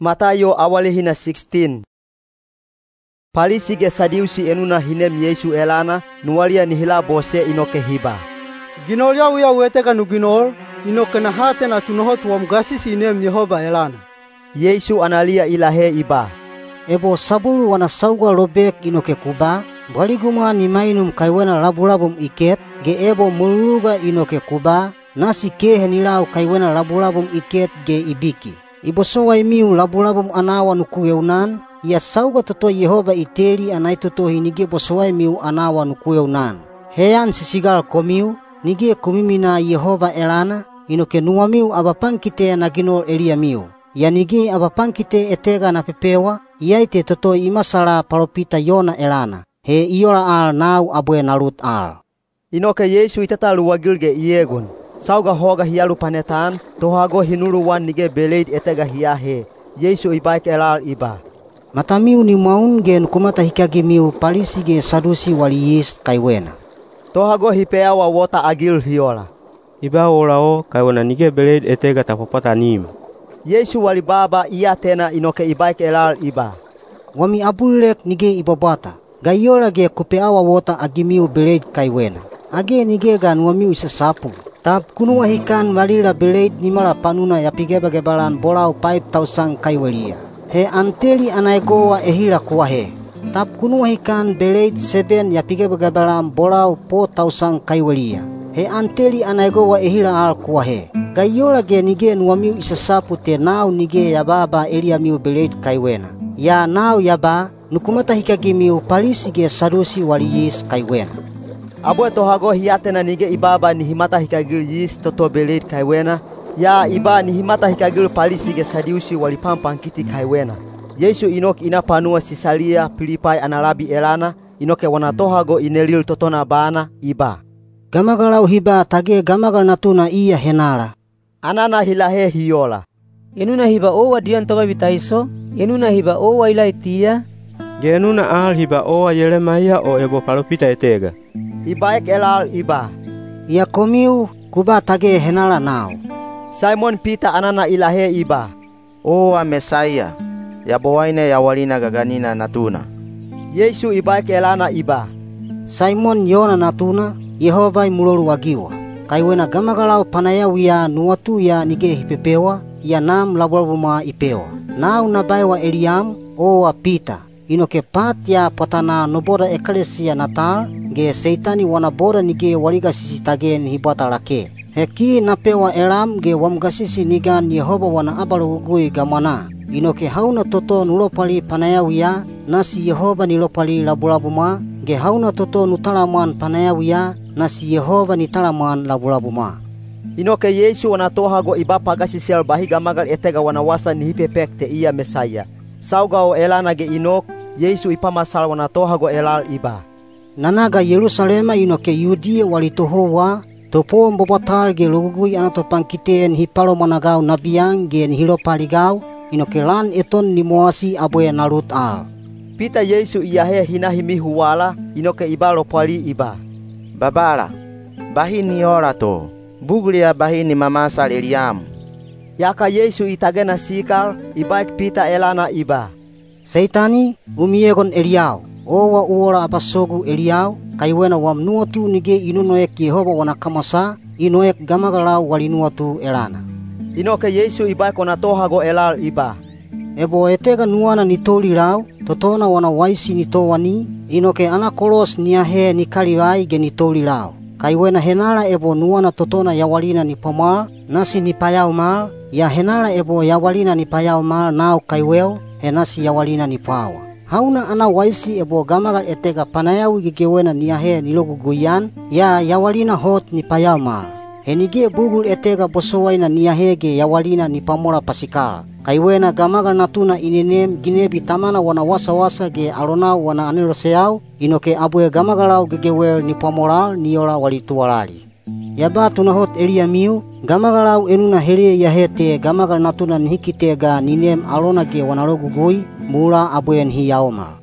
Matayo awali hina 16. Palisi ge Sadiusi enuna hinem Yesu elana nuwalia nihila bose inoke hiba. Ginol ya uya weteka nu ginol inoke na hate na tunohot wa mgasisi inem Yehova elana. Yesu analia ilahe iba. Ebo sabulu wana sauga lobek inoke kuba, baliguma ni mainum kaiwena labulabum iket, ge ebo mululuga inoke kuba, nasi kehe nilau kaiwena labulabum iket ge ibiki. Ibosowa imiu labulabum anawa nukuyeunan, ia sauga toto Yehova iteri anai toto hinige bosowa imiu anawa nukuyeunan. Heyan sisigal komiu, nige kumimina Yehova elana, inoke nuamiu abapangkite naginol eliamiu. Ya nige abapangkite etega na pepewa, iaite toto imasala palopita Yona elana. He iola al nau abue nalut al. Inoke Yesu itata luwagilge iegun. Sauga hoga hialu panetan, tohago hinuluwan nige beleid etega hiahe. Yesu ibaik elal iba. Matamiu ni maun gen kumata hikagi miu palisi ge Sadusi waliyis kaiwena. Tohago hipeawa wota agil hiola. Iba olao kaiwena nige beleid etega tapopata nim. Yesu walibaba ia tena inoke ibaik elal iba. Wami abulek nige ibabata. Gayola ge kupeawa wota agimiu beleid kaiwena. Age nige gan wamiu isasapu. Tap kunuwa hikan walila beleid nimala panuna ya pigeba-gebalan bolau 5,000 kaiwelia. He anteli anaigowa ehila kuwahe. Tap kunuwa hikan beleid 7 ya pigeba-gebalan bolau 4,000 kaiwelia. He anteli anaigowa ehila al kuwahe. Gayola ge nige nuwamiu isasapu te nau nige yababa eliamiu beleid kaiwena. Ya nau yaba nukumata hikagimiu palisi ge Sadusi waliyis kaiwena. Abue tohago hiatena nige ibaba nihimata hikagil yis toto beleid kaiwena. Ya iba nihimata hikagil palisi ge Sadiusi walipampang kiti kaiwena. Yesu inok ina panua Sisalia Pilipai analabi elana. Inoke wana tohago inelil totona bana iba. Gamagalau hiba tage gamagal natuna iya henala. Anana hilahe hiola. Enuna hiba owa dian toga bitaiso. Enuna hiba owa ilaitia. Genuna al hiba owa Yeremia o ebo palopita etega. Ibaik elal iba. Ia komiu kuba tage henala nao. Simon Peter anana ilahe iba. Owa Mesaya, yabowaine yawalina gaganina natuna. Yesu ibaik elana iba. Simon Yona natuna, Yehova mulolu wagiwa. Kaiwena gamagalau panayawia nuwatu ya nige hipepewa, ya nam labulabuma ipewa. Nau nabaiwa Eliam, owa Peter. Inoke pat ya patana noboda ekalesia natal, ge seitani wanaboda nige waliga sisi tagen hibata lake. Heki napewa Elam ge wamgasisi nigan Yehova wana abalugui gamana. Inoke hauna toto nulopali panayawia, nasi Yehova nilopali labulabuma, ge hauna toto nutalaman panayawia, nasi Yehova nitalaman labulabuma. Inoke Yesu wana tohago iba pagasisial bahi gamagal etega wanawasa nihipepek te iya Mesaya. Saugao elana ge inok, Yesu ipamasal wana tohago elal iba. Nanaga Yerusalema inoke Yudia walitohowa, topo mbobatal ge lugugui anatopang kiteen hipalo managau nabiang ge nihilo paligau, inoke lan eton ni moasi aboya nalut al. Pita Yesu iahe hinahimi huwala, inoke iba lopali iba. Babala, bahi ni ora to, buglia bahi ni mamasal Eliam. Yaka Yesu itagena sikal, ibaik Pita elana iba. Seitani umiegon Eliau, owa uola apasogu Eliau, kaiwena wamnuatu nige inunoek Yehova wana kamasa, inoek gamagalau walinuatu elana. Inoke Yesu ibaik wana tohago elal iba. Ebo etega nuana nitoli lau, totona wana waisi nitowani, inoke anakolos niahe nikaliwai ge nitoli lau. Kaiwena henala ebo nuana totona yawalina ni pomal, nasi ni payau mal, ya henala ebo yawalina ni payau mal nau kaiwel, henasi yawalina ni pawa. Hauna ana waisi ebo gamagal etega panayawi gegewena niahe niloguguyan, ya yawalina hot ni payau mal. Henige bugul etega bosowaina niahe ge yawalina ni pamola pasikal. Kaiwena gamagal natuna inenem ginebi tamana wana wasa-wasa ge alonau wana aniroseau, inoke abue gamagalau gegewel ni pamoral niola walitualali. Yaba tunahot Eliamiu, gamagalau enuna hele yahete gamagal natuna nihikitega ninem alona ge wanalogugui, mula abuen hiyaomal.